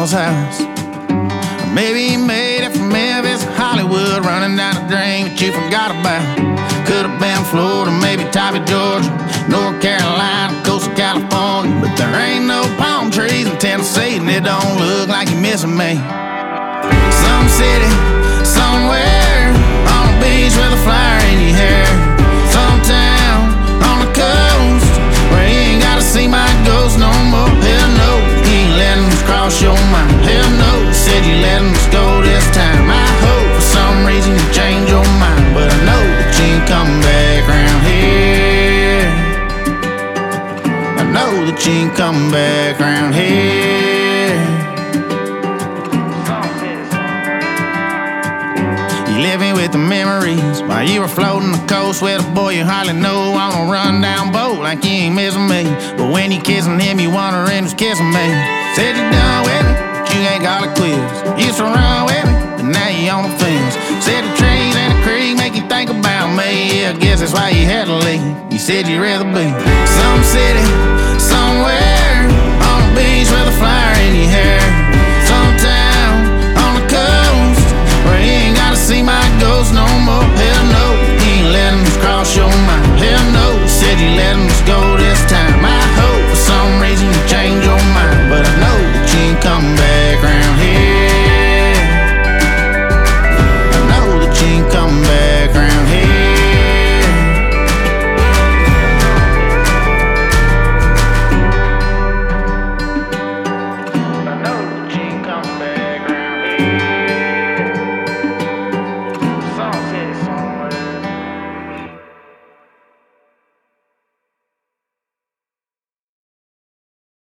mama's house. Or maybe he made it from Memphis, Hollywood, running down the drain that you forgot about. Could've been Florida, maybe Tybee, Georgia, North Carolina, coastal California. But there ain't no palm trees in Tennessee, and it don't look like you're missing me. Some city, somewhere, on a beach with a flower in your hair. Some town, on the coast, where you ain't gotta see my ghost no more. Hell no, you ain't letting us cross your mind. Hell no, you said you letting us go this time. I hope for some reason you change your mind, but I know that you ain't coming back around here. I know that you ain't coming back around here. You living with the memories while you were floating the coast with a boy you hardly know on a rundown boat like you ain't missing me. But when you kissing him, you wondering who's kissing me. Said you're done with me, but you ain't got a quiz. Used to run with me, but now you on the fence. Said the trees and the creek make you think about me. Yeah, I guess that's why you had to leave. You said you'd rather be some city, somewhere, on a beach with a flower in your hair. Some town, on the coast, where you ain't gotta see my ghost no more. Hell no, you ain't letting us cross your mind. Hell no, you said you letting us go this time. I hope for some reason you change your mind, but I know that you ain't coming back around here. I know that you ain't coming back around here. I know that you ain't coming back around here.